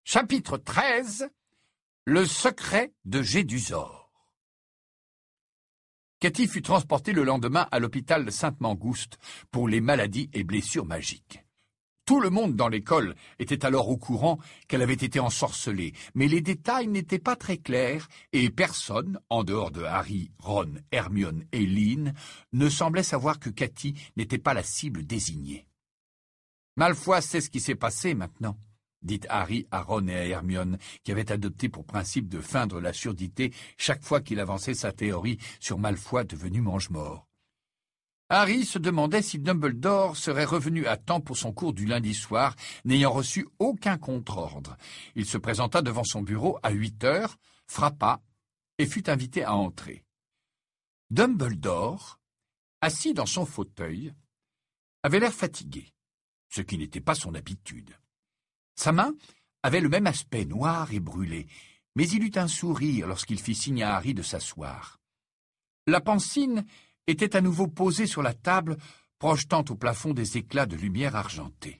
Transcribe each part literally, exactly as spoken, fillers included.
Chapitre treize. Le secret de Gédusor. Cathy fut transportée le lendemain à l'hôpital de Sainte-Mangouste pour les maladies et blessures magiques. Tout le monde dans l'école était alors au courant qu'elle avait été ensorcelée, mais les détails n'étaient pas très clairs et personne, en dehors de Harry, Ron, Hermione et Lynn, ne semblait savoir que Cathy n'était pas la cible désignée. « Malfoy sait ce qui s'est passé maintenant », dit Harry à Ron et à Hermione, qui avaient adopté pour principe de feindre la surdité chaque fois qu'il avançait sa théorie sur Malfoy devenu mange-mort. Harry se demandait si Dumbledore serait revenu à temps pour son cours du lundi soir, n'ayant reçu aucun contre-ordre. Il se présenta devant son bureau à huit heures, frappa et fut invité à entrer. Dumbledore, assis dans son fauteuil, avait l'air fatigué, ce qui n'était pas son habitude. Sa main avait le même aspect noir et brûlé, mais il eut un sourire lorsqu'il fit signe à Harry de s'asseoir. La pancine était à nouveau posée sur la table, projetant au plafond des éclats de lumière argentée.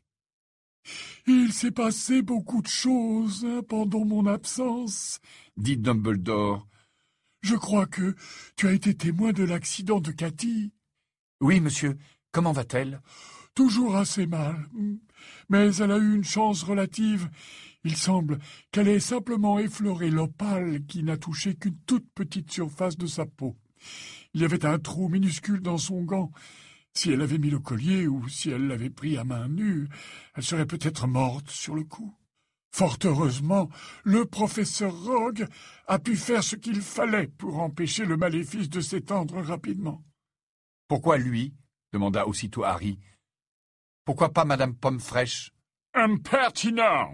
« Il s'est passé beaucoup de choses hein, pendant mon absence, » dit Dumbledore. « Je crois que tu as été témoin de l'accident de Cathy. »« Oui, monsieur. Comment va-t-elle ?»« Toujours assez mal. Mais elle a eu une chance relative. Il semble qu'elle ait simplement effleuré l'opale qui n'a touché qu'une toute petite surface de sa peau. Il y avait un trou minuscule dans son gant. Si elle avait mis le collier ou si elle l'avait pris à main nue, elle serait peut-être morte sur le coup. Fort heureusement, le professeur Rogue a pu faire ce qu'il fallait pour empêcher le maléfice de s'étendre rapidement. »« Pourquoi lui ?» demanda aussitôt Harry. « Pourquoi pas Madame Pomme-Fraîche ?»« Impertinent !»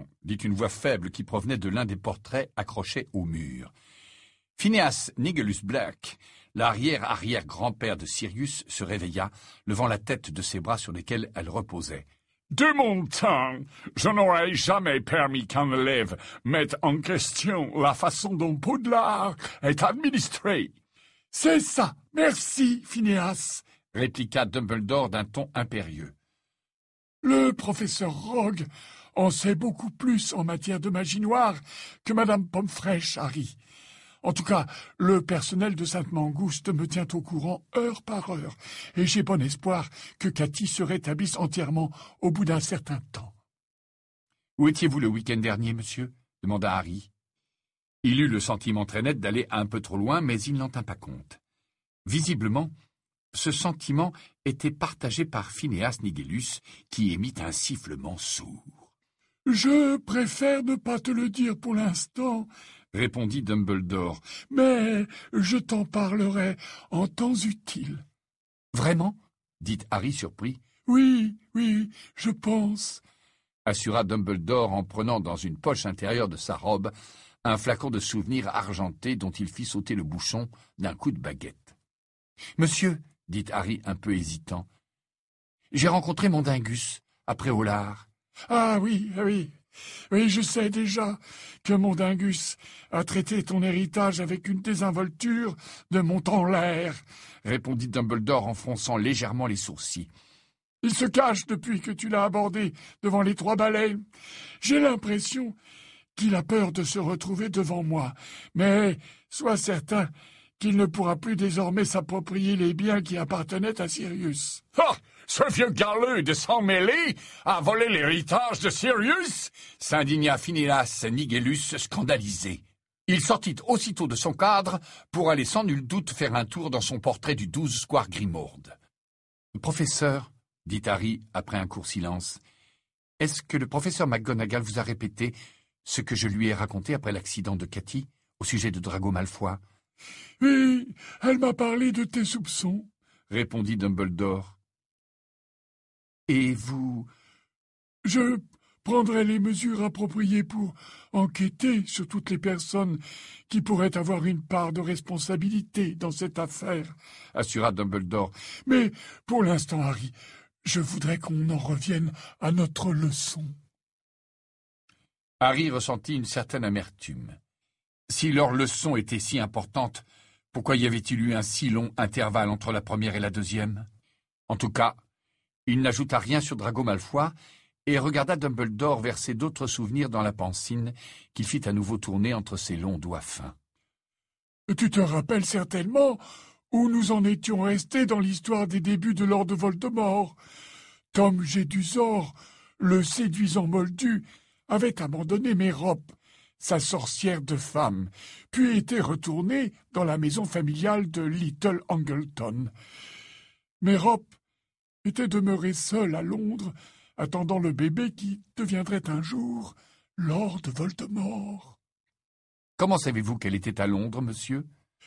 dit une voix faible qui provenait de l'un des portraits accrochés au mur. Phineas Nigellus Black, l'arrière-arrière-grand-père de Sirius, se réveilla, levant la tête de ses bras sur lesquels elle reposait. « De mon temps, je n'aurais jamais permis qu'un élève mette en question la façon dont Poudlard est administré. »« C'est ça, merci, Phineas !» répliqua Dumbledore d'un ton impérieux. « Le professeur Rogue en sait beaucoup plus en matière de magie noire que Madame Pomme-Fraîche, Harry. En tout cas, le personnel de Sainte-Mangouste me tient au courant heure par heure, et j'ai bon espoir que Cathy se rétablisse entièrement au bout d'un certain temps. »« Où étiez-vous le week-end dernier, monsieur ?» demanda Harry. Il eut le sentiment très net d'aller un peu trop loin, mais il n'en tint pas compte. Visiblement, ce sentiment était partagé par Phineas Nigellus, qui émit un sifflement sourd. « Je préfère ne pas te le dire pour l'instant, » répondit Dumbledore, « mais je t'en parlerai en temps utile. »« Vraiment ?» dit Harry surpris. « Oui, oui, je pense, » assura Dumbledore en prenant dans une poche intérieure de sa robe un flacon de souvenir argenté dont il fit sauter le bouchon d'un coup de baguette. « Monsieur, » dit Harry un peu hésitant, « j'ai rencontré Mondingus, après Aulard. »« Ah oui, oui, oui, je sais déjà que Mondingus a traité ton héritage avec une désinvolture de montant en l'air, » répondit Dumbledore en fronçant légèrement les sourcils. « Il se cache depuis que tu l'as abordé devant les trois balais. J'ai l'impression qu'il a peur de se retrouver devant moi, mais sois certain qu'il ne pourra plus désormais s'approprier les biens qui appartenaient à Sirius. »« Ah, ce vieux galeux de sang mêlé a volé l'héritage de Sirius ?» s'indigna Phineas Nigellus, scandalisé. Il sortit aussitôt de son cadre pour aller sans nul doute faire un tour dans son portrait du douze square Grimmauld. « Professeur, » dit Harry après un court silence, « est-ce que le professeur McGonagall vous a répété ce que je lui ai raconté après l'accident de Cathy au sujet de Drago Malfoy ?»« Oui, elle m'a parlé de tes soupçons, » répondit Dumbledore. « Et vous... »« Je prendrai les mesures appropriées pour enquêter sur toutes les personnes qui pourraient avoir une part de responsabilité dans cette affaire, » assura Dumbledore. « Mais pour l'instant, Harry, je voudrais qu'on en revienne à notre leçon. » Harry ressentit une certaine amertume. Si leur leçon était si importante, pourquoi y avait-il eu un si long intervalle entre la première et la deuxième? En tout cas, il n'ajouta rien sur Drago Malfoy, et regarda Dumbledore verser d'autres souvenirs dans la pansine qu'il fit à nouveau tourner entre ses longs doigts fins. « Tu te rappelles certainement où nous en étions restés dans l'histoire des débuts de Lord Voldemort. Tom Jedusor, le séduisant moldu, avait abandonné Mérope, sa sorcière de femme, puis était retourné dans la maison familiale de Little Angleton. Mérope était demeurée seule à Londres, attendant le bébé qui deviendrait un jour Lord Voldemort. »« Comment savez-vous qu'elle était à Londres, monsieur ?»«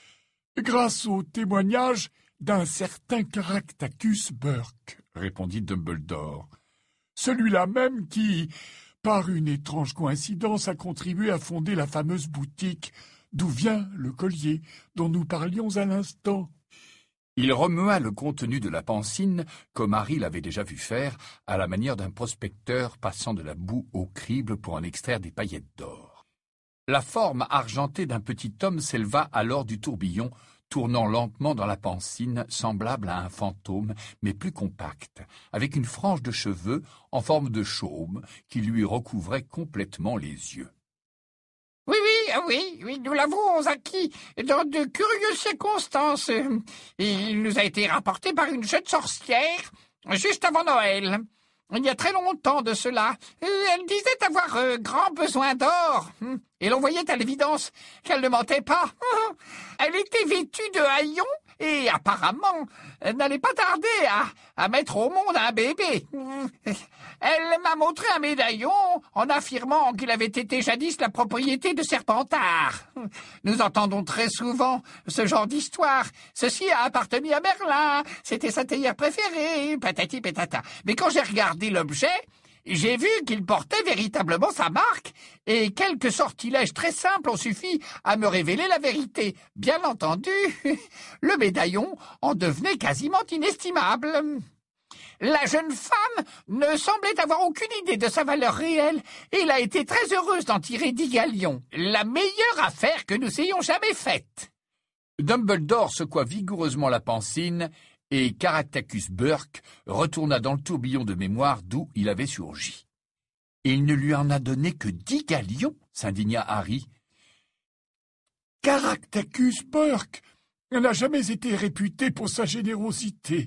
Grâce au témoignage d'un certain Caractacus Burke, » répondit Dumbledore. « Celui-là même qui, par une étrange coïncidence, a contribué à fonder la fameuse boutique d'où vient le collier dont nous parlions à l'instant. » Il remua le contenu de la pansine, comme Harry l'avait déjà vu faire, à la manière d'un prospecteur passant de la boue au crible pour en extraire des paillettes d'or. La forme argentée d'un petit homme s'éleva alors du tourbillon, tournant lentement dans la pansine, semblable à un fantôme, mais plus compacte, avec une frange de cheveux en forme de chaume qui lui recouvrait complètement les yeux. Oui, oui, oui, oui, nous l'avons acquis dans de curieuses circonstances. Il nous a été rapporté par une jeune sorcière, juste avant Noël. Il y a très longtemps de cela. Elle disait avoir euh, grand besoin d'or. Et l'on voyait à l'évidence qu'elle ne mentait pas. Elle était vêtue de haillons et apparemment elle n'allait pas tarder à, à mettre au monde un bébé. Elle m'a montré un médaillon en affirmant qu'il avait été jadis la propriété de Serpentard. Nous entendons très souvent ce genre d'histoire. Ceci a appartenu à Merlin, c'était sa théière préférée, patati patata. Mais quand j'ai regardé l'objet, j'ai vu qu'il portait véritablement sa marque, et quelques sortilèges très simples ont suffi à me révéler la vérité. Bien entendu, le médaillon en devenait quasiment inestimable. La jeune femme ne semblait avoir aucune idée de sa valeur réelle, et elle a été très heureuse d'en tirer dix galions, la meilleure affaire que nous ayons jamais faite. Dumbledore secoua vigoureusement la pansine, et Caractacus Burke retourna dans le tourbillon de mémoire d'où il avait surgi. « Il ne lui en a donné que dix galions » s'indigna Harry. « Caractacus Burke n'a jamais été réputé pour sa générosité, »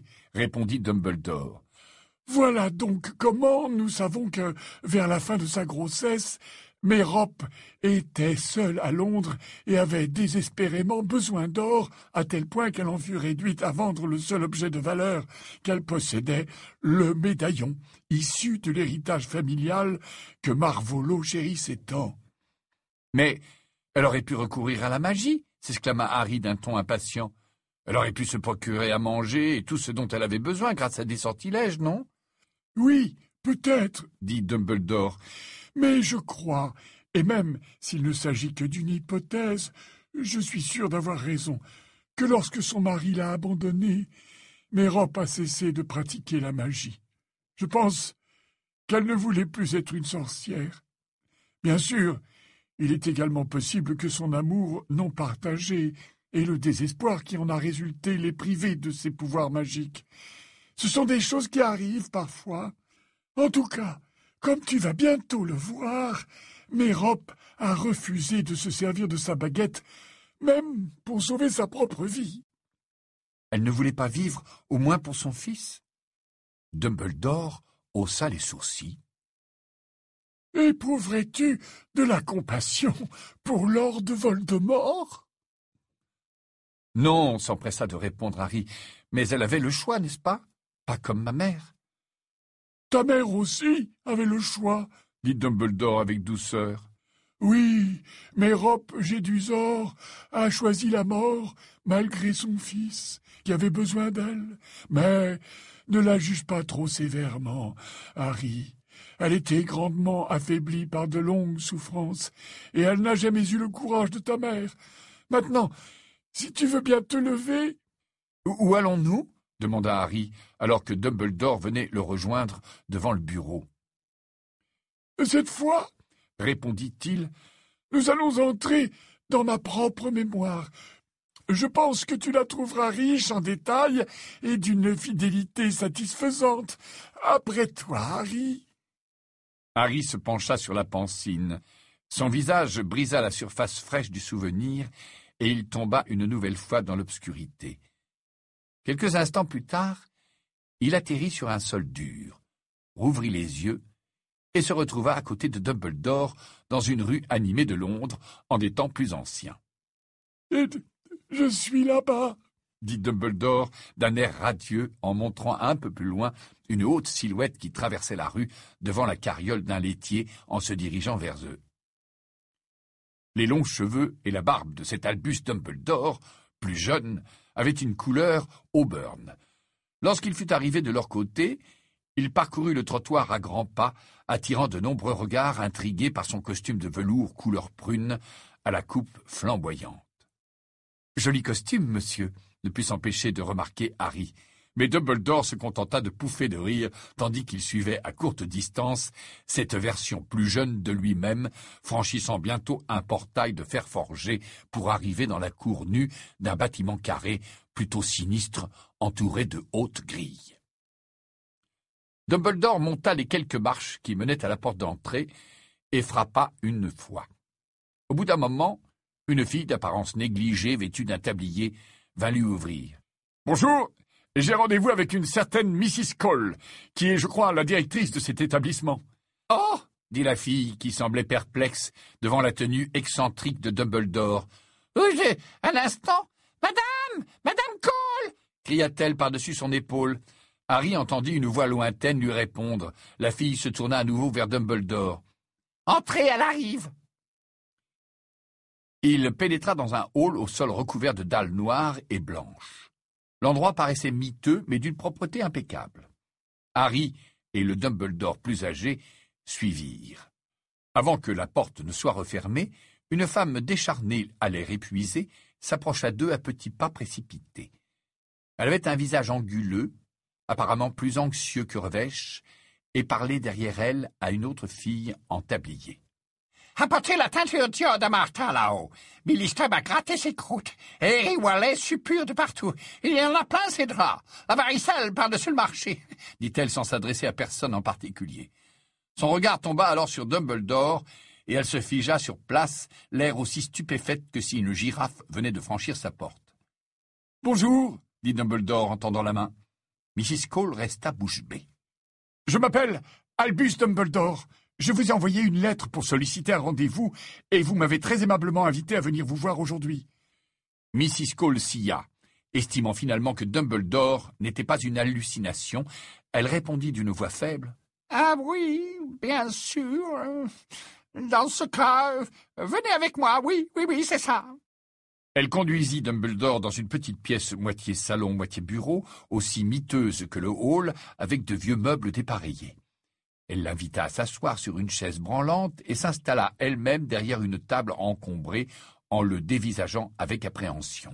répondit Dumbledore. « Voilà donc comment nous savons que, vers la fin de sa grossesse, Mérope était seule à Londres et avait désespérément besoin d'or, à tel point qu'elle en fut réduite à vendre le seul objet de valeur qu'elle possédait, le médaillon, issu de l'héritage familial que Marvolo chérissait tant. »« Mais elle aurait pu recourir à la magie !» s'exclama Harry d'un ton impatient. « Elle aurait pu se procurer à manger et tout ce dont elle avait besoin grâce à des sortilèges, non ?»« Oui, peut-être, » dit Dumbledore. Mais je crois, et même s'il ne s'agit que d'une hypothèse, je suis sûr d'avoir raison, que lorsque son mari l'a abandonnée, Mérope a cessé de pratiquer la magie. Je pense qu'elle ne voulait plus être une sorcière. Bien sûr, il est également possible que son amour non partagé et le désespoir qui en a résulté l'ait privée de ses pouvoirs magiques. Ce sont des choses qui arrivent parfois. En tout cas, comme tu vas bientôt le voir, Mérope a refusé de se servir de sa baguette, même pour sauver sa propre vie. Elle ne voulait pas vivre, au moins pour son fils. Dumbledore haussa les sourcils. « Éprouverais-tu de la compassion pour Lord Voldemort ?» Non, s'empressa de répondre Harry, mais elle avait le choix, n'est-ce pas? Pas comme ma mère. Ta mère aussi avait le choix, dit Dumbledore avec douceur. Oui, Mérope Jedusor a choisi la mort malgré son fils, qui avait besoin d'elle. Mais ne la juge pas trop sévèrement, Harry. Elle était grandement affaiblie par de longues souffrances, et elle n'a jamais eu le courage de ta mère. Maintenant, si tu veux bien te lever... « Où allons-nous » demanda Harry, alors que Dumbledore venait le rejoindre devant le bureau. « Cette fois, répondit-il, nous allons entrer dans ma propre mémoire. Je pense que tu la trouveras riche en détails et d'une fidélité satisfaisante. Après toi, Harry. » Harry se pencha sur la pansine. Son visage brisa la surface fraîche du souvenir, et il tomba une nouvelle fois dans l'obscurité. Quelques instants plus tard, il atterrit sur un sol dur, rouvrit les yeux, et se retrouva à côté de Dumbledore dans une rue animée de Londres en des temps plus anciens. « Je suis là-bas !» dit Dumbledore d'un air radieux en montrant un peu plus loin une haute silhouette qui traversait la rue devant la carriole d'un laitier en se dirigeant vers eux. Les longs cheveux et la barbe de cet Albus Dumbledore, plus jeune, avaient une couleur auburn. Lorsqu'il fut arrivé de leur côté, il parcourut le trottoir à grands pas, attirant de nombreux regards intrigués par son costume de velours couleur prune à la coupe flamboyante. « Joli costume, monsieur !» ne put s'empêcher de remarquer Harry. Mais Dumbledore se contenta de pouffer de rire, tandis qu'il suivait à courte distance cette version plus jeune de lui-même, franchissant bientôt un portail de fer forgé pour arriver dans la cour nue d'un bâtiment carré, plutôt sinistre, entouré de hautes grilles. Dumbledore monta les quelques marches qui menaient à la porte d'entrée et frappa une fois. Au bout d'un moment, une fille d'apparence négligée, vêtue d'un tablier, vint lui ouvrir. « Bonjour, j'ai rendez-vous avec une certaine missus Cole, qui est, je crois, la directrice de cet établissement. »« Oh !» dit la fille, qui semblait perplexe devant la tenue excentrique de Dumbledore. « Oui, un instant. Madame, Madame Cole !» cria-t-elle par-dessus son épaule. Harry entendit une voix lointaine lui répondre. La fille se tourna à nouveau vers Dumbledore. « Entrez, elle arrive !» Il pénétra dans un hall au sol recouvert de dalles noires et blanches. L'endroit paraissait miteux, mais d'une propreté impeccable. Harry et le Dumbledore plus âgé suivirent. Avant que la porte ne soit refermée, une femme décharnée à l'air épuisé s'approcha d'eux à petits pas précipités. Elle avait un visage anguleux, apparemment plus anxieux que revêche, et parlait derrière elle à une autre fille en tablier. Apportez la teinture diode à Martin là-haut. Billy Stubb a gratté ses croûtes. Et Harry Wallet suppure de partout. Il y en a plein ses draps. La varicelle par-dessus le marché, dit-elle sans s'adresser à personne en particulier. Son regard tomba alors sur Dumbledore, et elle se figea sur place, l'air aussi stupéfaite que si une girafe venait de franchir sa porte. « Bonjour, dit Dumbledore en tendant la main. missus Cole resta bouche bée. « Je m'appelle Albus Dumbledore. Je vous ai envoyé une lettre pour solliciter un rendez-vous, et vous m'avez très aimablement invité à venir vous voir aujourd'hui. » missus Cole sia. Estimant finalement que Dumbledore n'était pas une hallucination, elle répondit d'une voix faible. « Ah oui, bien sûr. Dans ce cas, venez avec moi, oui, oui, oui, c'est ça. » Elle conduisit Dumbledore dans une petite pièce moitié salon, moitié bureau, aussi miteuse que le hall, avec de vieux meubles dépareillés. Elle l'invita à s'asseoir sur une chaise branlante et s'installa elle-même derrière une table encombrée en le dévisageant avec appréhension.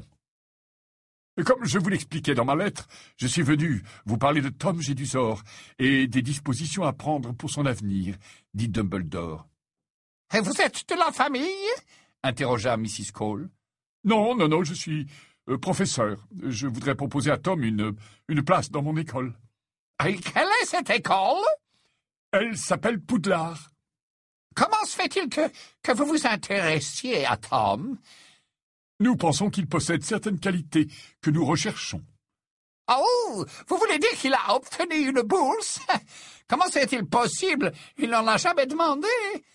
« Comme je vous l'expliquais dans ma lettre, je suis venu vous parler de Tom Jedusor et des dispositions à prendre pour son avenir, » dit Dumbledore. « Et vous êtes de la famille ?» interrogea missus Cole. « Non, non, non, je suis euh, professeur. Je voudrais proposer à Tom une, une place dans mon école. »« Et quelle est cette école ?» Elle s'appelle Poudlard. « Comment se fait-il que, que vous vous intéressiez à Tom ?» Nous pensons qu'il possède certaines qualités que nous recherchons. « Oh, vous voulez dire qu'il a obtenu une bourse? Comment c'est-il possible? Il n'en a jamais demandé. »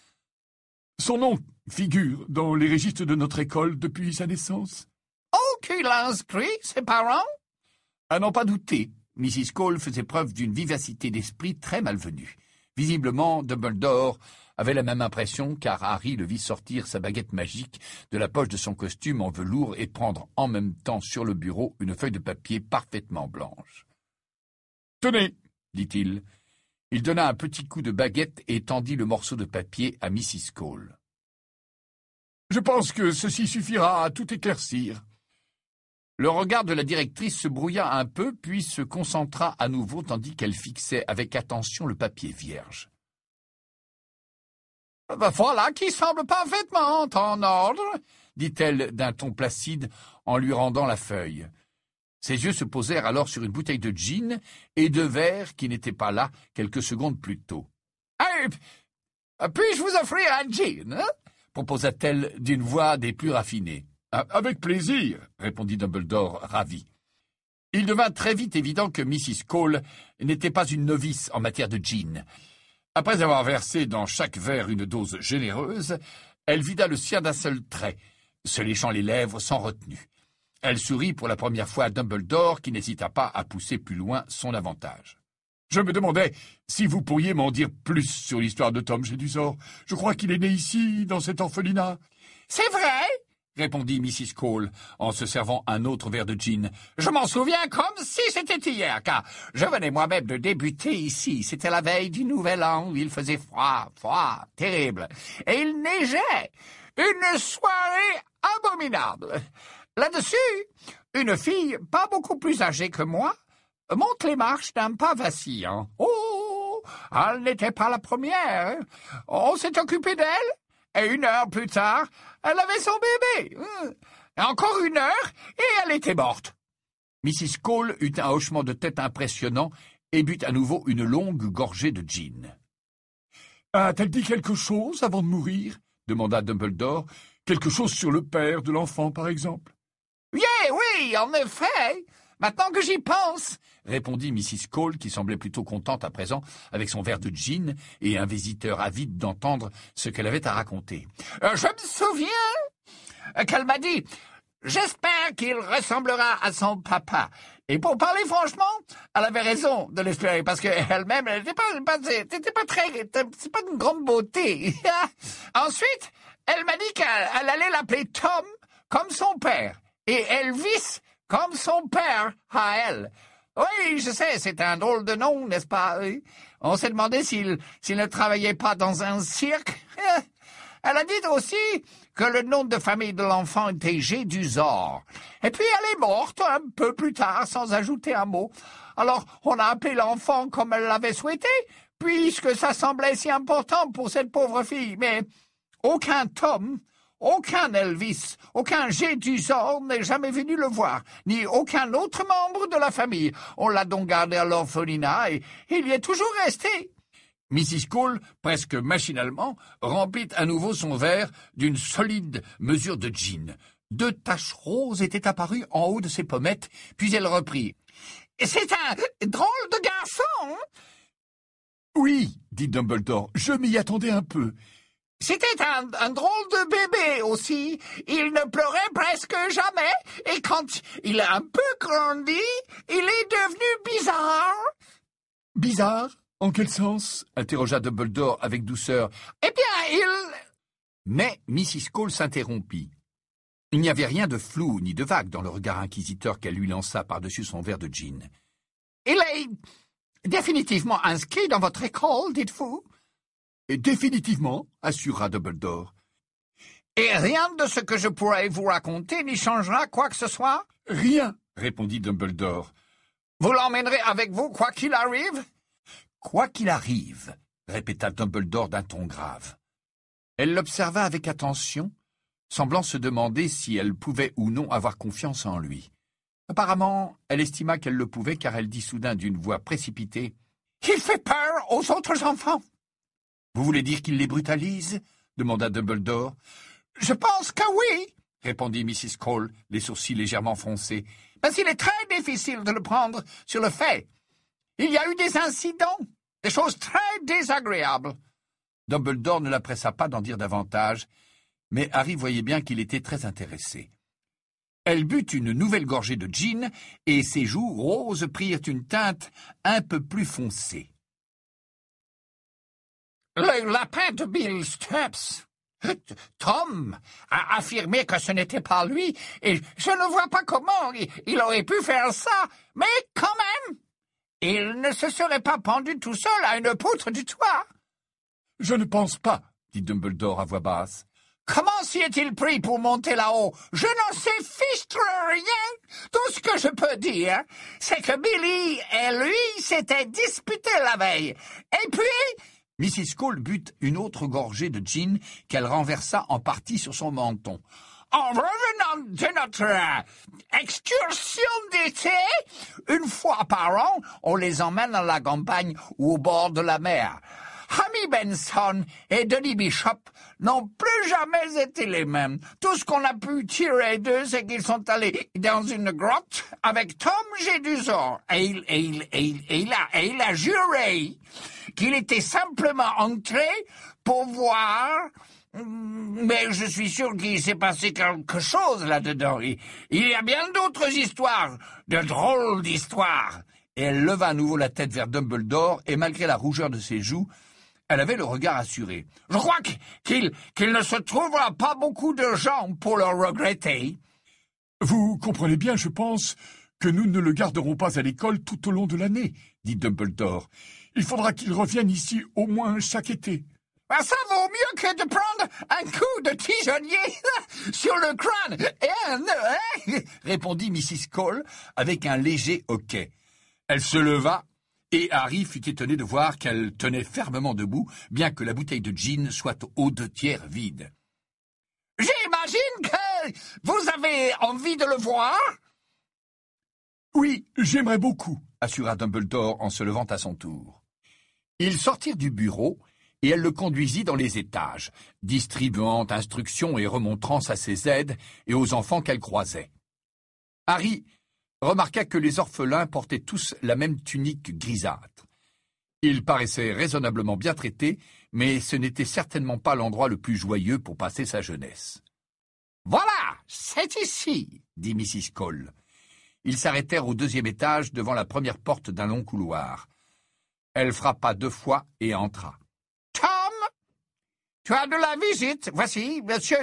Son nom figure dans les registres de notre école depuis sa naissance. « Oh, qu'il a inscrit ses parents? » À n'en pas douter, missus Cole faisait preuve d'une vivacité d'esprit très malvenue. Visiblement, Dumbledore avait la même impression, car Harry le vit sortir sa baguette magique de la poche de son costume en velours et prendre en même temps sur le bureau une feuille de papier parfaitement blanche. « Tenez, dit-il. » Il donna un petit coup de baguette et tendit le morceau de papier à missus Cole. « Je pense que ceci suffira à tout éclaircir. » Le regard de la directrice se brouilla un peu, puis se concentra à nouveau tandis qu'elle fixait avec attention le papier vierge. « Voilà qui semble parfaitement en ordre, » dit-elle d'un ton placide en lui rendant la feuille. Ses yeux se posèrent alors sur une bouteille de gin et de verre qui n'était pas là quelques secondes plus tôt. « Hey, « Puis-je vous offrir un gin, hein ?» proposa-t-elle d'une voix des plus raffinées. « Avec plaisir, » répondit Dumbledore, ravi. Il devint très vite évident que missus Cole n'était pas une novice en matière de gin. Après avoir versé dans chaque verre une dose généreuse, elle vida le sien d'un seul trait, se léchant les lèvres sans retenue. Elle sourit pour la première fois à Dumbledore, qui n'hésita pas à pousser plus loin son avantage. « Je me demandais si vous pourriez m'en dire plus sur l'histoire de Tom Jedusor. Je crois qu'il est né ici, dans cet orphelinat. »« C'est vrai ?» répondit missus Cole, en se servant un autre verre de gin. « Je m'en souviens comme si c'était hier, car je venais moi-même de débuter ici. C'était la veille du Nouvel An, où il faisait froid, froid, terrible. Et il neigeait. Une soirée abominable. Là-dessus, une fille pas beaucoup plus âgée que moi monte les marches d'un pas vacillant. Oh, elle n'était pas la première. On s'est occupé d'elle, et une heure plus tard, elle avait son bébé. Et encore une heure, et elle était morte. » missus Cole eut un hochement de tête impressionnant et but à nouveau une longue gorgée de gin. « A-t-elle dit quelque chose avant de mourir ?» demanda Dumbledore. « Quelque chose sur le père de l'enfant, par exemple ?»« Oui, oui, en effet. Maintenant que j'y pense, » répondit missus Cole, qui semblait plutôt contente à présent avec son verre de gin et un visiteur avide d'entendre ce qu'elle avait à raconter. Euh, « Je me souviens qu'elle m'a dit « J'espère qu'il ressemblera à son papa. » Et pour parler franchement, elle avait raison de l'espérer, parce qu'elle-même, elle n'était pas, pas, était pas très... c'est pas d'une grande beauté. Ensuite, elle m'a dit qu'elle allait l'appeler Tom comme son père, et Elvis comme son père à elle. Oui, je sais, c'est un drôle de nom, n'est-ce pas? On s'est demandé s'il, s'il ne travaillait pas dans un cirque. Elle a dit aussi que le nom de famille de l'enfant était Jedusor. Et puis elle est morte un peu plus tard, sans ajouter un mot. Alors on a appelé l'enfant comme elle l'avait souhaité, puisque ça semblait si important pour cette pauvre fille. Mais aucun Tom, aucun Elvis, aucun Jedusor n'est jamais venu le voir, ni aucun autre membre de la famille. On l'a donc gardé à l'orphelinat et il y est toujours resté. » missus Cole, presque machinalement, remplit à nouveau son verre d'une solide mesure de gin. Deux taches roses étaient apparues en haut de ses pommettes, puis elle reprit. « C'est un drôle de garçon !»« Oui, dit Dumbledore, je m'y attendais un peu. »« C'était un, un drôle de bébé aussi. Il ne pleurait presque jamais, et quand il a un peu grandi, il est devenu bizarre. »« Bizarre ? En quel sens ?» interrogea Dumbledore avec douceur. « Eh bien, il... » Mais missus Cole s'interrompit. Il n'y avait rien de flou ni de vague dans le regard inquisiteur qu'elle lui lança par-dessus son verre de gin. « Il est définitivement inscrit dans votre école, dites-vous ?»« Définitivement, » assura Dumbledore. « Et rien de ce que je pourrais vous raconter n'y changera quoi que ce soit ?»« Rien, » répondit Dumbledore. « Vous l'emmènerez avec vous, quoi qu'il arrive ?»« Quoi qu'il arrive, » répéta Dumbledore d'un ton grave. Elle l'observa avec attention, semblant se demander si elle pouvait ou non avoir confiance en lui. Apparemment, elle estima qu'elle le pouvait, car elle dit soudain d'une voix précipitée. « Il fait peur aux autres enfants. »« Vous voulez dire qu'il les brutalise ?» demanda Dumbledore. « Je pense que oui, » répondit missus Cole, les sourcils légèrement froncés. « Parce qu'il est très difficile de le prendre sur le fait. Il y a eu des incidents, des choses très désagréables. » Dumbledore ne la pressa pas d'en dire davantage, mais Harry voyait bien qu'il était très intéressé. Elle but une nouvelle gorgée de gin, et ses joues roses prirent une teinte un peu plus foncée. « Le lapin de Bill Stubbs. Tom a affirmé que ce n'était pas lui, et je ne vois pas comment il, il aurait pu faire ça, mais quand même, il ne se serait pas pendu tout seul à une poutre du toit. »« Je ne pense pas, » dit Dumbledore à voix basse. « Comment s'y est-il pris pour monter là-haut? Je n'en sais fichtre rien. Tout ce que je peux dire, c'est que Billy et lui s'étaient disputés la veille. Et puis... » missus Cole but une autre gorgée de gin qu'elle renversa en partie sur son menton. « En revenant de notre euh, excursion d'été, une fois par an, on les emmène à la campagne ou au bord de la mer. Ami Benson et Denis Bishop n'ont plus jamais été les mêmes. Tout ce qu'on a pu tirer d'eux, c'est qu'ils sont allés dans une grotte avec Tom Jedusor. Et il, et il, et il, et il, a, et il a juré qu'il était simplement entré pour voir... Mais je suis sûr qu'il s'est passé quelque chose là-dedans. Il, il y a bien d'autres histoires, de drôles d'histoires. Et elle leva à nouveau la tête vers Dumbledore, et malgré la rougeur de ses joues, elle avait le regard assuré. « Je crois qu'il qu'il ne se trouvera pas beaucoup de gens pour le regretter. » Vous comprenez bien, je pense, que nous ne le garderons pas à l'école tout au long de l'année, dit Dumbledore. Il faudra qu'il revienne ici au moins chaque été. Ben, ça vaut mieux que de prendre un coup de pigeonnier sur le crâne et un nœud, hein, répondit missus Cole avec un léger hoquet. Elle se leva, et Harry fut étonné de voir qu'elle tenait fermement debout, bien que la bouteille de gin soit aux deux tiers vide. « J'imagine que vous avez envie de le voir ?» « Oui, j'aimerais beaucoup, » assura Dumbledore en se levant à son tour. Ils sortirent du bureau, et elle le conduisit dans les étages, distribuant instructions et remontrances à ses aides et aux enfants qu'elle croisait. Harry remarqua que les orphelins portaient tous la même tunique grisâtre. Ils paraissaient raisonnablement bien traités, mais ce n'était certainement pas l'endroit le plus joyeux pour passer sa jeunesse. « Voilà, c'est ici, » dit missus Cole. Ils s'arrêtèrent au deuxième étage devant la première porte d'un long couloir. Elle frappa deux fois et entra. « Tom, tu as de la visite. Voici, monsieur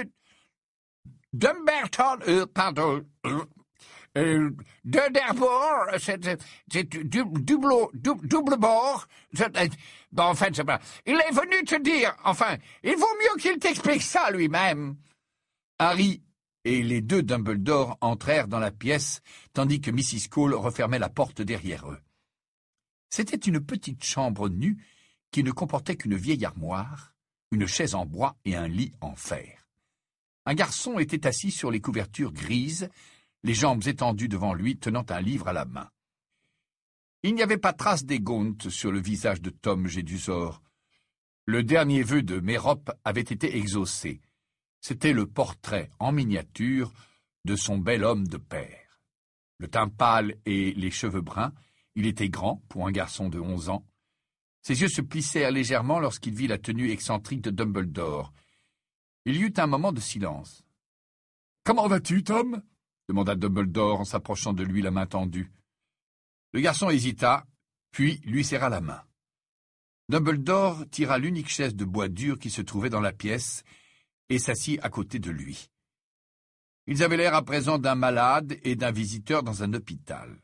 Dumberton, euh, pardon, euh, Euh, de Derbour, c'est, c'est du, double, double, double bord. Bon, en fait, c'est pas. Il est venu te dire, enfin, il vaut mieux qu'il t'explique ça lui-même. Harry et les deux Dumbledore entrèrent dans la pièce, tandis que missus Cole refermait la porte derrière eux. C'était une petite chambre nue qui ne comportait qu'une vieille armoire, une chaise en bois et un lit en fer. Un garçon était assis sur les couvertures grises, les jambes étendues devant lui, tenant un livre à la main. Il n'y avait pas trace d'Egaunt sur le visage de Tom Jedusor. Le dernier vœu de Mérope avait été exaucé. C'était le portrait en miniature de son bel homme de père. Le teint pâle et les cheveux bruns, il était grand pour un garçon de onze ans. Ses yeux se plissèrent légèrement lorsqu'il vit la tenue excentrique de Dumbledore. Il y eut un moment de silence. « Comment vas-tu, Tom ?» demanda Dumbledore en s'approchant de lui la main tendue. Le garçon hésita, puis lui serra la main. Dumbledore tira l'unique chaise de bois dur qui se trouvait dans la pièce et s'assit à côté de lui. Ils avaient l'air à présent d'un malade et d'un visiteur dans un hôpital.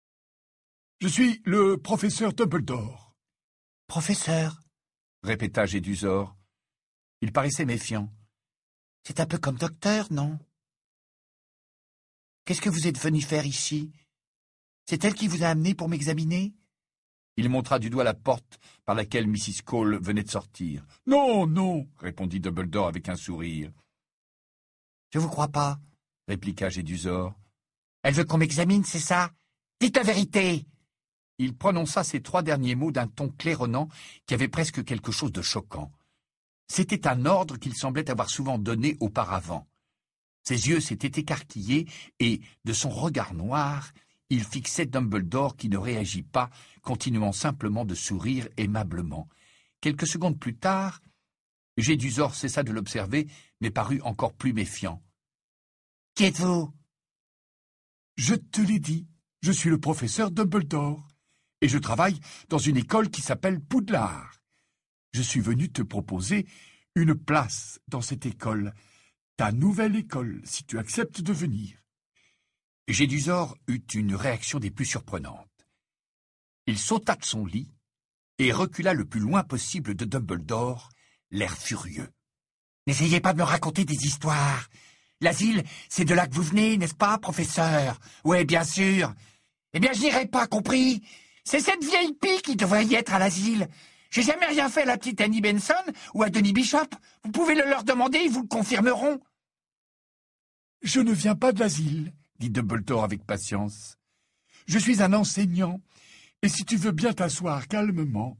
« Je suis le professeur Dumbledore. »« Professeur ?» répéta Jedusor. Il paraissait méfiant. « C'est un peu comme docteur, non ? Qu'est-ce que vous êtes venu faire ici? C'est elle qui vous a amené pour m'examiner ?» Il montra du doigt la porte par laquelle missus Cole venait de sortir. « Non, non » répondit Dumbledore avec un sourire. « Je vous crois pas » répliqua Jedusor. « Elle veut qu'on m'examine, c'est ça? Dites la vérité !» Il prononça ces trois derniers mots d'un ton claironnant qui avait presque quelque chose de choquant. C'était un ordre qu'il semblait avoir souvent donné auparavant. Ses yeux s'étaient écarquillés et, de son regard noir, il fixait Dumbledore qui ne réagit pas, continuant simplement de sourire aimablement. Quelques secondes plus tard, Jedusor cessa de l'observer, mais parut encore plus méfiant. « Qui êtes-vous ?»« Je te l'ai dit, je suis le professeur Dumbledore, et je travaille dans une école qui s'appelle Poudlard. Je suis venu te proposer une place dans cette école, ta nouvelle école, si tu acceptes de venir. » Jedusor eut une réaction des plus surprenantes. Il sauta de son lit et recula le plus loin possible de Dumbledore, l'air furieux. « N'essayez pas de me raconter des histoires. L'asile, c'est de là que vous venez, n'est-ce pas, professeur? Oui, bien sûr. Eh bien, je n'irai pas, compris? C'est cette vieille pie qui devrait y être à l'asile. J'ai jamais rien fait à la petite Annie Benson ou à Denis Bishop. Vous pouvez le leur demander, ils vous le confirmeront. »« Je ne viens pas de l'asile, » dit Dumbledore avec patience. « Je suis un enseignant, et si tu veux bien t'asseoir calmement,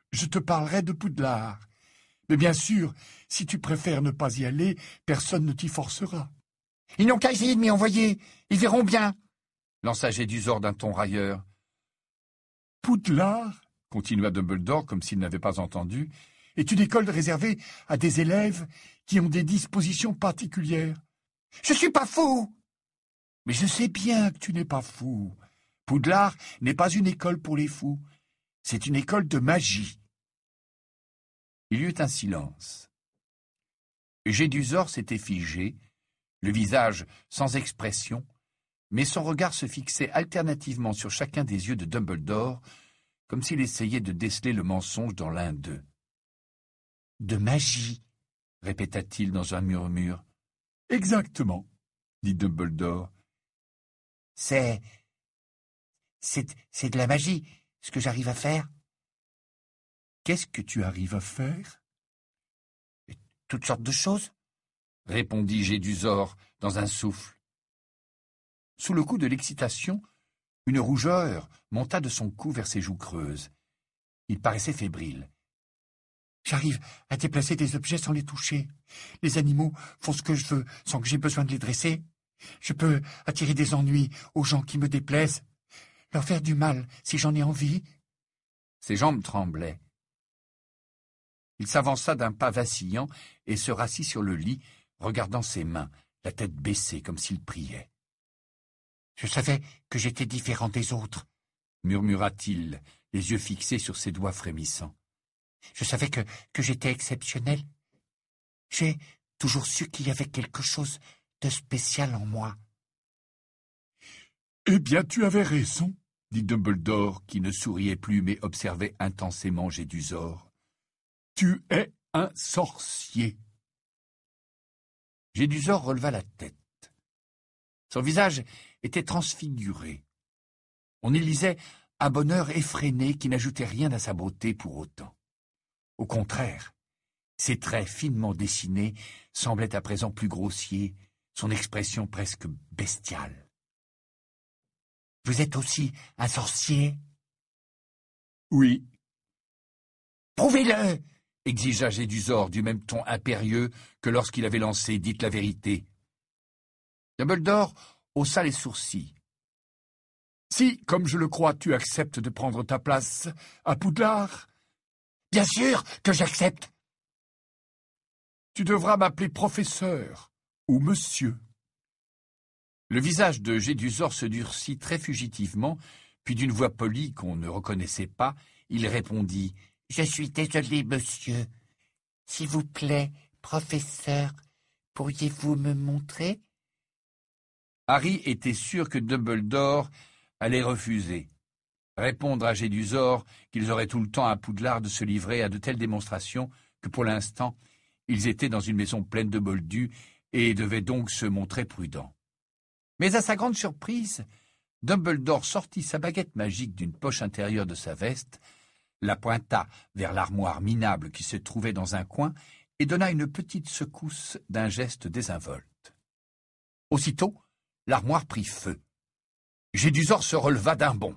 je te parlerai de Poudlard. Mais bien sûr, si tu préfères ne pas y aller, personne ne t'y forcera. Ils n'ont qu'à essayer de m'y envoyer. Ils verront bien. Lança Gédusor d'un ton railleur. Poudlard, Continua Dumbledore comme s'il n'avait pas entendu. est une école réservée à des élèves qui ont des dispositions particulières. Je suis pas fou. Mais je sais bien que tu n'es pas fou. Poudlard n'est pas une école pour les fous. C'est une école de magie. Il y eut un silence. Gédusor s'était figé, le visage sans expression, mais son regard se fixait alternativement sur chacun des yeux de Dumbledore, comme s'il essayait de déceler le mensonge dans l'un d'eux. « De magie », répéta-t-il dans un murmure. « Exactement », dit Dumbledore. « C'est... c'est... c'est de la magie, ce que j'arrive à faire. » « Qu'est-ce que tu arrives à faire ?»« Toutes sortes de choses, » répondit Gédusor dans un souffle. Sous le coup de l'excitation, une rougeur monta de son cou vers ses joues creuses. Il paraissait fébrile. « J'arrive à déplacer des objets sans les toucher. Les animaux font ce que je veux sans que j'ai besoin de les dresser. Je peux attirer des ennuis aux gens qui me déplaisent, leur faire du mal si j'en ai envie. » Ses jambes tremblaient. Il s'avança d'un pas vacillant et se rassit sur le lit, regardant ses mains, la tête baissée comme s'il priait. « Je savais que j'étais différent des autres, » murmura-t-il, les yeux fixés sur ses doigts frémissants. « Je savais que, que j'étais exceptionnel. J'ai toujours su qu'il y avait quelque chose de spécial en moi. »« Eh bien, tu avais raison, » dit Dumbledore, qui ne souriait plus mais observait intensément Gédusor. « Tu es un sorcier. » Gédusor releva la tête. Son visage était transfiguré. On y lisait un bonheur effréné qui n'ajoutait rien à sa beauté pour autant. Au contraire, ses traits finement dessinés semblaient à présent plus grossiers, son expression presque bestiale. « Vous êtes aussi un sorcier ?»« Oui. »« Prouvez-le !» exigea Gédusor du même ton impérieux que lorsqu'il avait lancé « Dites la vérité ». Dumbledore haussa les sourcils. « Si, comme je le crois, tu acceptes de prendre ta place à Poudlard ?»« Bien sûr que j'accepte. »« Tu devras m'appeler professeur ou monsieur. » Le visage de Gédusor se durcit très fugitivement, puis d'une voix polie qu'on ne reconnaissait pas, il répondit « Je suis désolé, monsieur. S'il vous plaît, professeur, pourriez-vous me montrer ?» Harry était sûr que Dumbledore allait refuser. Répondre à Gédusor qu'ils auraient tout le temps à Poudlard de se livrer à de telles démonstrations que pour l'instant, ils étaient dans une maison pleine de moldus et devaient donc se montrer prudents. Mais à sa grande surprise, Dumbledore sortit sa baguette magique d'une poche intérieure de sa veste, la pointa vers l'armoire minable qui se trouvait dans un coin et donna une petite secousse d'un geste désinvolte. Aussitôt, l'armoire prit feu. Gédusor se releva d'un bond.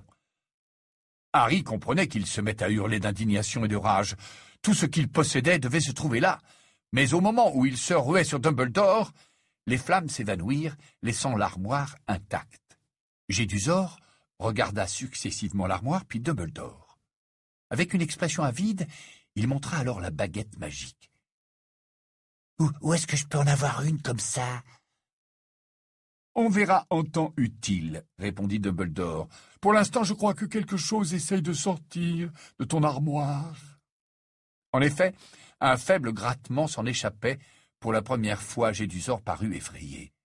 Harry comprenait qu'il se mettait à hurler d'indignation et de rage. Tout ce qu'il possédait devait se trouver là. Mais au moment où il se ruait sur Dumbledore, les flammes s'évanouirent, laissant l'armoire intacte. Gédusor regarda successivement l'armoire puis Dumbledore. Avec une expression avide, il montra alors la baguette magique. « Où, où est-ce que je peux en avoir une comme ça ?»« On verra en temps utile, » répondit Dumbledore. « Pour l'instant, je crois que quelque chose essaye de sortir de ton armoire. » En effet, un faible grattement s'en échappait. Pour la première fois, Gédusor parut effrayé.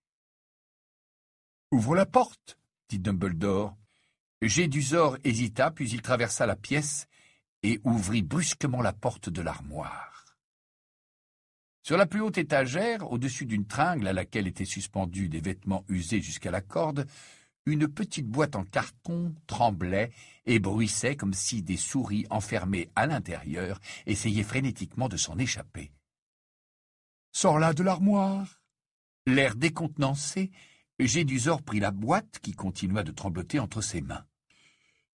« Ouvre la porte, » dit Dumbledore. Gédusor hésita, puis il traversa la pièce et ouvrit brusquement la porte de l'armoire. Sur la plus haute étagère, au-dessus d'une tringle à laquelle étaient suspendus des vêtements usés jusqu'à la corde, une petite boîte en carton tremblait et bruissait comme si des souris enfermées à l'intérieur essayaient frénétiquement de s'en échapper. « Sors-la de l'armoire !» L'air décontenancé, Gédusor prit la boîte qui continua de trembloter entre ses mains.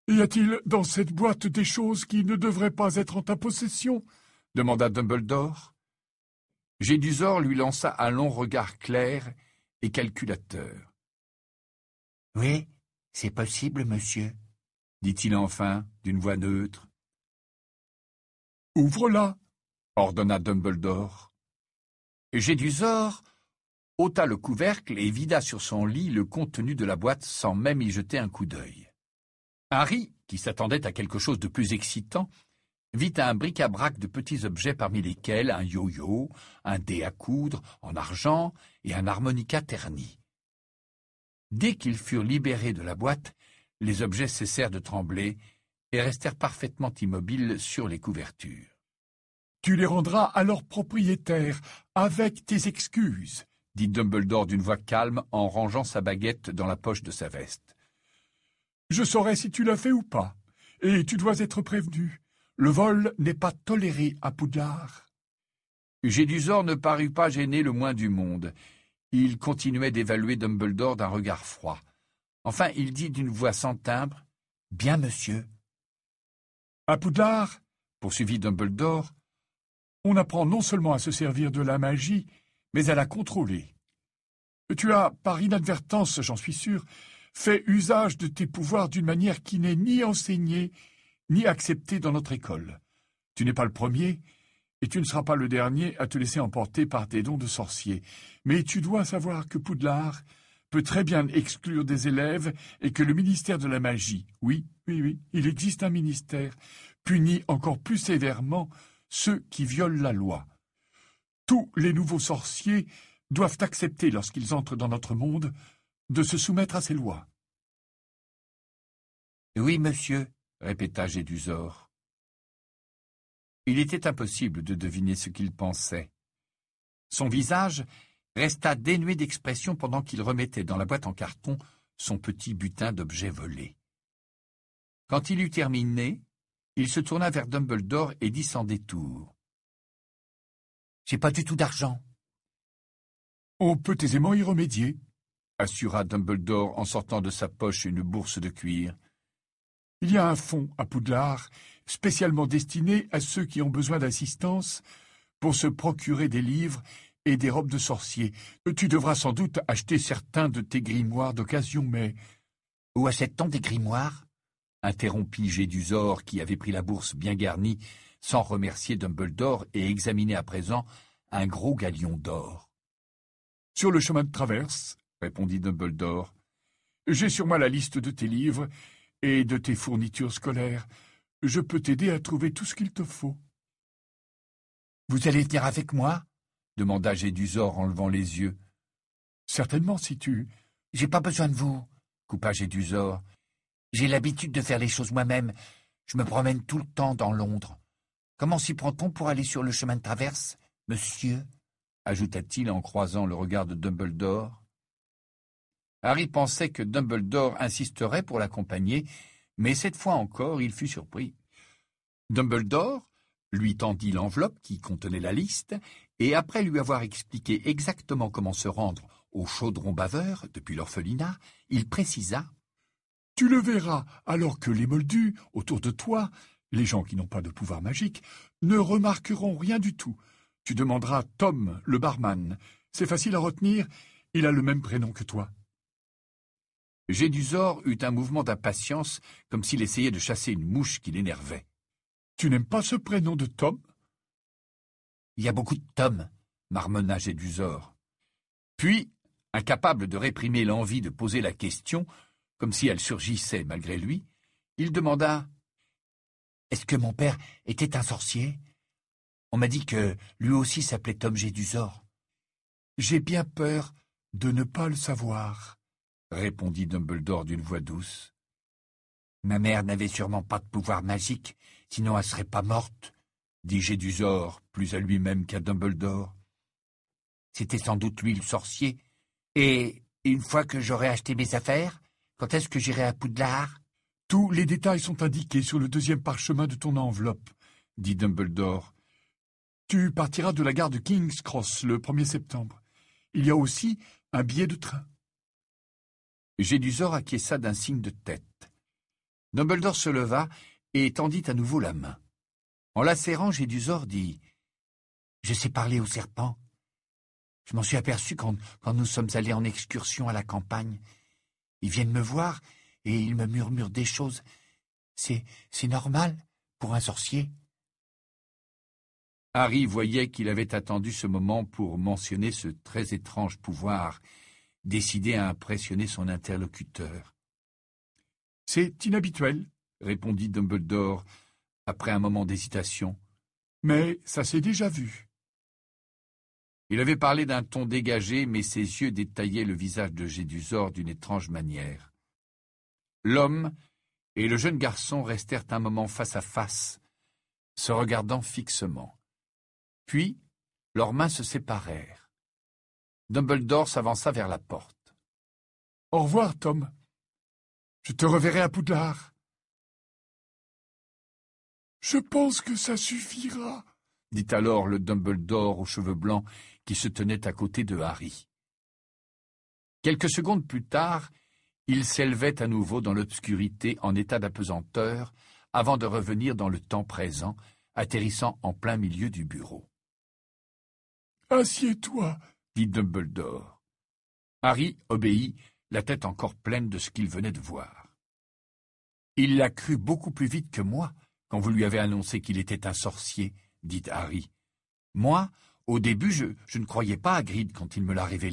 Y a-t-il dans cette boîte des choses qui ne devraient pas être en ta possession? Demanda Dumbledore. Gédusor lui lança un long regard clair et calculateur. Oui, c'est possible, monsieur, dit-il enfin, d'une voix neutre. Ouvre-la, ordonna Dumbledore. Gédusor ôta le couvercle et vida sur son lit le contenu de la boîte sans même y jeter un coup d'œil. Harry, qui s'attendait à quelque chose de plus excitant, vit un bric-à-brac de petits objets parmi lesquels un yo-yo, un dé à coudre en argent et un harmonica terni. Dès qu'ils furent libérés de la boîte, les objets cessèrent de trembler et restèrent parfaitement immobiles sur les couvertures. « Tu les rendras à leur propriétaire, avec tes excuses, » dit Dumbledore d'une voix calme en rangeant sa baguette dans la poche de sa veste. « Je saurai si tu l'as fait ou pas, et tu dois être prévenu. Le vol n'est pas toléré à Poudlard. » Gédusor ne parut pas gêné le moins du monde. Il continuait d'évaluer Dumbledore d'un regard froid. Enfin, il dit d'une voix sans timbre, « Bien, monsieur. » À Poudlard, poursuivit Dumbledore, on apprend non seulement à se servir de la magie, mais à la contrôler. Tu as, par inadvertance, j'en suis sûr, fait usage de tes pouvoirs d'une manière qui n'est ni enseignée, ni acceptée dans notre école. Tu n'es pas le premier, et tu ne seras pas le dernier à te laisser emporter par tes dons de sorcier. Mais tu dois savoir que Poudlard peut très bien exclure des élèves et que le ministère de la magie, oui, oui, oui, il existe un ministère, punit encore plus sévèrement ceux qui violent la loi. Tous les nouveaux sorciers doivent accepter, lorsqu'ils entrent dans notre monde, de se soumettre à ces lois. « Oui, monsieur, » répéta Gédusor. Il était impossible de deviner ce qu'il pensait. Son visage resta dénué d'expression pendant qu'il remettait dans la boîte en carton son petit butin d'objets volés. Quand il eut terminé, il se tourna vers Dumbledore et dit sans détour. « J'ai pas du tout d'argent. »« On peut aisément y remédier, » assura Dumbledore en sortant de sa poche une bourse de cuir. « Il y a un fonds à Poudlard, spécialement destiné à ceux qui ont besoin d'assistance pour se procurer des livres et des robes de sorcier. Tu devras sans doute acheter certains de tes grimoires d'occasion, mais... »« Où achète-t-on des grimoires ?» interrompit Gédusor, qui avait pris la bourse bien garnie, sans remercier Dumbledore, et examinait à présent un gros galion d'or. « Sur le chemin de traverse, » répondit Dumbledore. « J'ai sur moi la liste de tes livres et de tes fournitures scolaires. Je peux t'aider à trouver tout ce qu'il te faut. »« Vous allez venir avec moi ?» demanda Gédusor en levant les yeux. « Certainement, si tu... »« J'ai pas besoin de vous, » coupa Gédusor. « J'ai l'habitude de faire les choses moi-même. Je me promène tout le temps dans Londres. Comment s'y prend-on pour aller sur le chemin de traverse, monsieur ?» ajouta-t-il en croisant le regard de Dumbledore. Harry pensait que Dumbledore insisterait pour l'accompagner, mais cette fois encore il fut surpris. Dumbledore lui tendit l'enveloppe qui contenait la liste, et après lui avoir expliqué exactement comment se rendre au chaudron baveur depuis l'orphelinat, il précisa: « Tu le verras alors que les moldus, autour de toi, les gens qui n'ont pas de pouvoir magique, ne remarqueront rien du tout. Tu demanderas Tom, le barman. C'est facile à retenir, il a le même prénom que toi. » Gédusor eut un mouvement d'impatience, comme s'il essayait de chasser une mouche qui l'énervait. « Tu n'aimes pas ce prénom de Tom ?»« Il y a beaucoup de Tom, » marmonna Gédusor. Puis, incapable de réprimer l'envie de poser la question, comme si elle surgissait malgré lui, il demanda: « Est-ce que mon père était un sorcier ? On m'a dit que lui aussi s'appelait Tom Gédusor. »« J'ai bien peur de ne pas le savoir, » répondit Dumbledore d'une voix douce. « Ma mère n'avait sûrement pas de pouvoir magique, sinon elle serait pas morte, » dit Gédusor, plus à lui-même qu'à Dumbledore. « C'était sans doute lui le sorcier. Et une fois que j'aurai acheté mes affaires, quand est-ce que j'irai à Poudlard ?»« Tous les détails sont indiqués sur le deuxième parchemin de ton enveloppe, » dit Dumbledore. « Tu partiras de la gare de King's Cross le premier septembre. Il y a aussi un billet de train. » Gédusor acquiesça d'un signe de tête. Dumbledore se leva et tendit à nouveau la main. En la serrant, Gédusor dit « Je sais parler aux serpents. Je m'en suis aperçu quand, quand nous sommes allés en excursion à la campagne. Ils viennent me voir et ils me murmurent des choses. C'est, c'est normal pour un sorcier. » Harry voyait qu'il avait attendu ce moment pour mentionner ce très étrange pouvoir, décidé à impressionner son interlocuteur. « C'est inhabituel, » répondit Dumbledore, après un moment d'hésitation. « Mais ça s'est déjà vu. » Il avait parlé d'un ton dégagé, mais ses yeux détaillaient le visage de Gédusor d'une étrange manière. L'homme et le jeune garçon restèrent un moment face à face, se regardant fixement. Puis, leurs mains se séparèrent. Dumbledore s'avança vers la porte. « Au revoir, Tom. Je te reverrai à Poudlard. »« Je pense que ça suffira, » dit alors le Dumbledore aux cheveux blancs qui se tenait à côté de Harry. Quelques secondes plus tard, il s'élevait à nouveau dans l'obscurité en état d'apesanteur avant de revenir dans le temps présent, atterrissant en plein milieu du bureau. « Assieds-toi, » dit Dumbledore. Harry obéit, la tête encore pleine de ce qu'il venait de voir. « Il l'a cru beaucoup plus vite que moi, quand vous lui avez annoncé qu'il était un sorcier, » dit Harry. « Moi, au début, je, je ne croyais pas à Hagrid quand il me l'a révélé. »«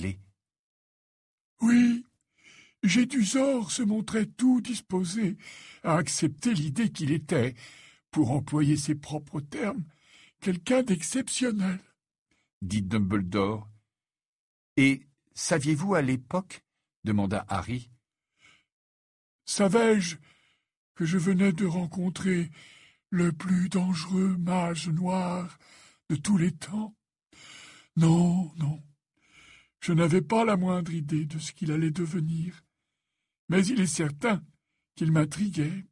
Oui, Gédusor se montrait tout disposé à accepter l'idée qu'il était, pour employer ses propres termes, quelqu'un d'exceptionnel. » dit Dumbledore. « Et saviez-vous à l'époque, » demanda Harry. « Savais-je que je venais de rencontrer le plus dangereux mage noir de tous les temps? Non, non, je n'avais pas la moindre idée de ce qu'il allait devenir, mais il est certain qu'il m'intriguait.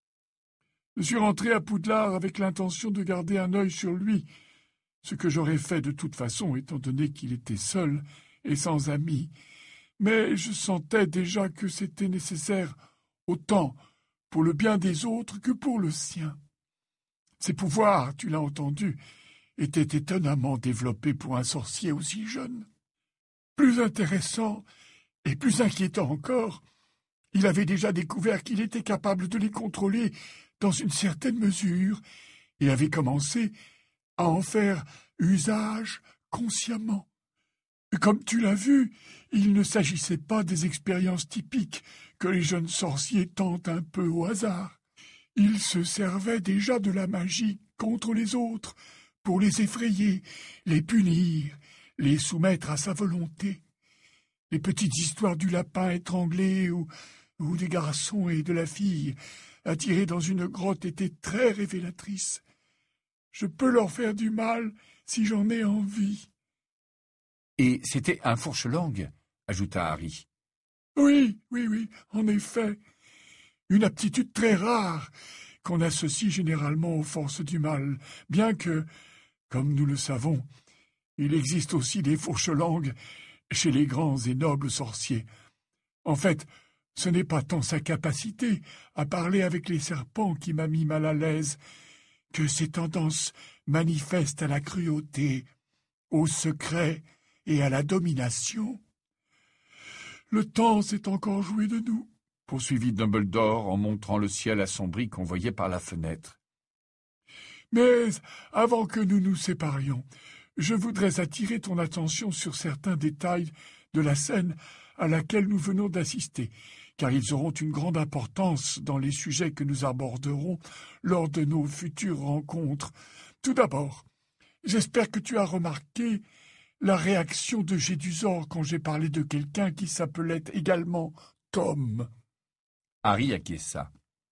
Je suis rentré à Poudlard avec l'intention de garder un œil sur lui, ce que j'aurais fait de toute façon, étant donné qu'il était seul et sans amis, mais je sentais déjà que c'était nécessaire autant pour le bien des autres que pour le sien. Ses pouvoirs, tu l'as entendu, étaient étonnamment développés pour un sorcier aussi jeune. Plus intéressant et plus inquiétant encore, il avait déjà découvert qu'il était capable de les contrôler dans une certaine mesure et avait commencé à en faire usage consciemment. Comme tu l'as vu, il ne s'agissait pas des expériences typiques que les jeunes sorciers tentent un peu au hasard. Il se servait déjà de la magie contre les autres, pour les effrayer, les punir, les soumettre à sa volonté. Les petites histoires du lapin étranglé ou, ou des garçons et de la fille attirés dans une grotte étaient très révélatrices. Je peux leur faire du mal si j'en ai envie. « Et c'était un fourche-langue, » ajouta Harry. « Oui, oui, oui, en effet. Une aptitude très rare qu'on associe généralement aux forces du mal, bien que, comme nous le savons, il existe aussi des fourche-langues chez les grands et nobles sorciers. En fait, ce n'est pas tant sa capacité à parler avec les serpents qui m'a mis mal à l'aise, que ses tendances manifestes à la cruauté, au secret et à la domination. Le temps s'est encore joué de nous, poursuivit Dumbledore en montrant le ciel assombri qu'on voyait par la fenêtre. Mais avant que nous nous séparions, je voudrais attirer ton attention sur certains détails de la scène à laquelle nous venons d'assister, car ils auront une grande importance dans les sujets que nous aborderons lors de nos futures rencontres. Tout d'abord, j'espère que tu as remarqué la réaction de Gédusor quand j'ai parlé de quelqu'un qui s'appelait également Tom. Harry acquiesça.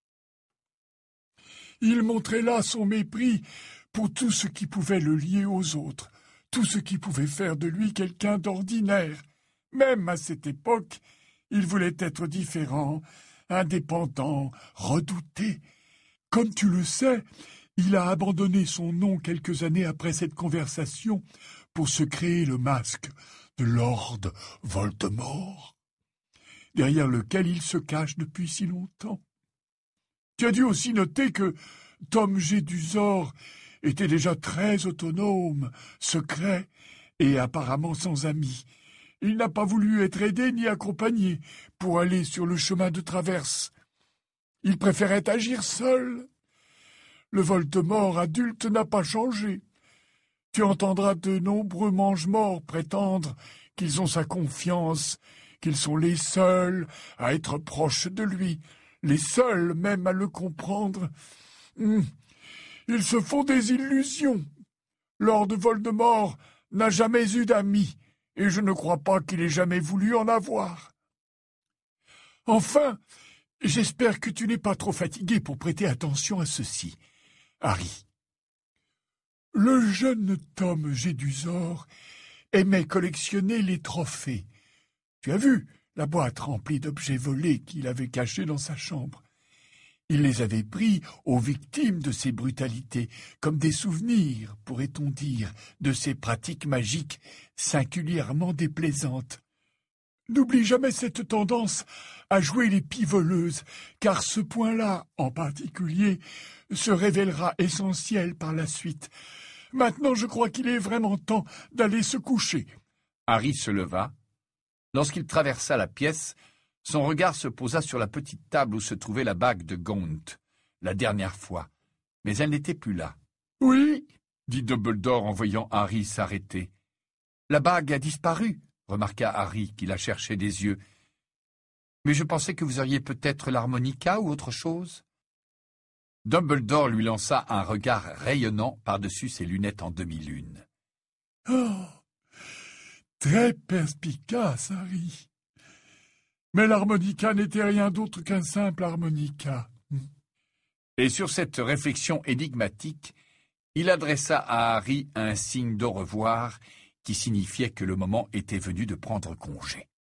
Il montrait là son mépris pour tout ce qui pouvait le lier aux autres, tout ce qui pouvait faire de lui quelqu'un d'ordinaire. Même à cette époque, il voulait être différent, indépendant, redouté. Comme tu le sais, il a abandonné son nom quelques années après cette conversation pour se créer le masque de Lord Voldemort, derrière lequel il se cache depuis si longtemps. Tu as dû aussi noter que Tom Jedusor était déjà très autonome, secret et apparemment sans amis. Il n'a pas voulu être aidé ni accompagné pour aller sur le chemin de traverse. Il préférait agir seul. Le Voldemort adulte n'a pas changé. Tu entendras de nombreux mange-morts prétendre qu'ils ont sa confiance, qu'ils sont les seuls à être proches de lui, les seuls même à le comprendre. Hum. Ils se font des illusions. Lord Voldemort n'a jamais eu d'amis, et je ne crois pas qu'il ait jamais voulu en avoir. Enfin, j'espère que tu n'es pas trop fatigué pour prêter attention à ceci, Harry. Le jeune Tom Jedusor aimait collectionner les trophées. Tu as vu la boîte remplie d'objets volés qu'il avait cachés dans sa chambre. Il les avait pris aux victimes de ses brutalités, comme des souvenirs, pourrait-on dire, de ses pratiques magiques singulièrement déplaisantes. N'oublie jamais cette tendance à jouer les pivoleuses, car ce point-là, en particulier, se révélera essentiel par la suite. Maintenant, je crois qu'il est vraiment temps d'aller se coucher. Harry se leva. Lorsqu'il traversa la pièce, son regard se posa sur la petite table où se trouvait la bague de Gaunt, la dernière fois, mais elle n'était plus là. « Oui ?» dit Dumbledore en voyant Harry s'arrêter. « La bague a disparu » remarqua Harry, qui la cherchait des yeux. « Mais je pensais que vous auriez peut-être l'harmonica ou autre chose ?» Dumbledore lui lança un regard rayonnant par-dessus ses lunettes en demi-lune. « Oh, très perspicace, Harry. Mais l'harmonica n'était rien d'autre qu'un simple harmonica. » Et sur cette réflexion énigmatique, il adressa à Harry un signe d'au revoir qui signifiait que le moment était venu de prendre congé.